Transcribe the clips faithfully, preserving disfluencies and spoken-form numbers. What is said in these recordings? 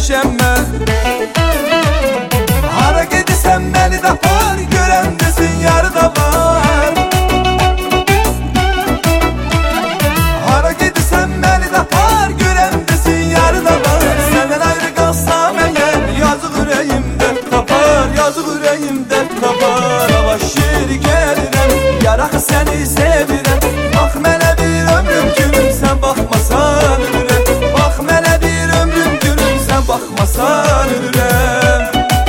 demişəm mən. Hara gedirsən məni də apar, görən desin yarı da var. Hara gedirsən məni də apar, görən desin yarı da var. Səndən ayrı qalsam əgər, yazıq ürəyimdə tapar, yazıq ürəyimdə tapar. Avaş şir gəlirəm, yaraxı səni sevirəm. Bax mənə bir ömrüm gülüm, sən baxmasan ölürəm. Bax mənə bir ömrüm gülüm, sən baxmasan ölürəm.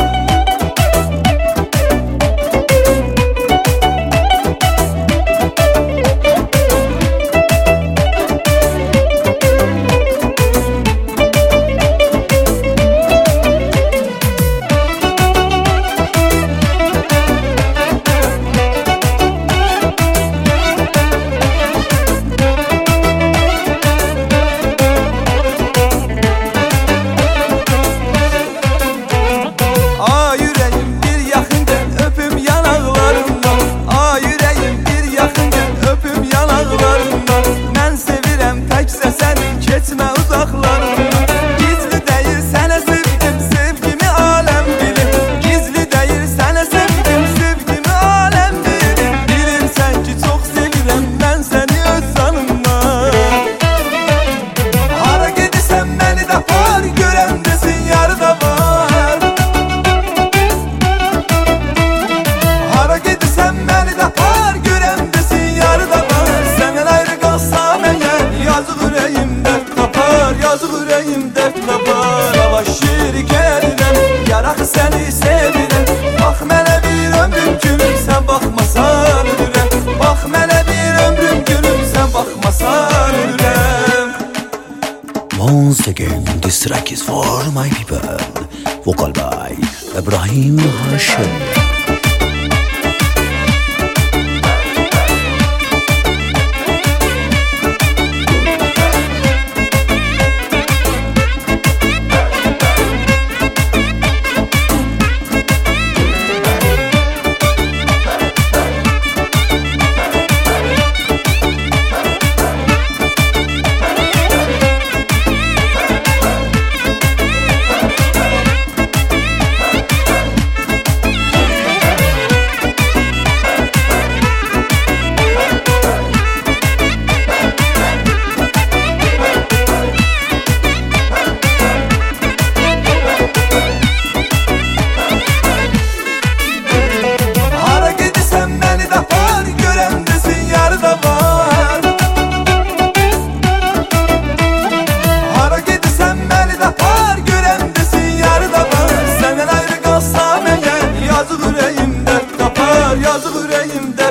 Geçmə uzaqlarından, gizli deyil sənə sevdim, sevgimi aləm bilir. Gizli deyil sənə sevdim, sevgimi aləm bilir. Bilirsən ki çox sevirəm mən səni öz canımdan. Hara gedirsən məni də apar, görən desin yarı da var. Hara gedirsən məni də apar, görən desin yarı da var. Səndən ayrı qalsam əgər, yazıq ürəyimdə yazıq ürəyimdə tapar. Avaş şir gəlirəm, yaraxı səni sevirəm. Bax mənə bir ömrüm gülüm, sən baxmasan ölürəm. Bax mənə bir ömrüm gülüm, sən baxmasan ölürəm. Once again, this track is for my people. Vocal by Ibrahim Hashim. Yazıq ürəyimdə tapar, yazıq ürəyimdə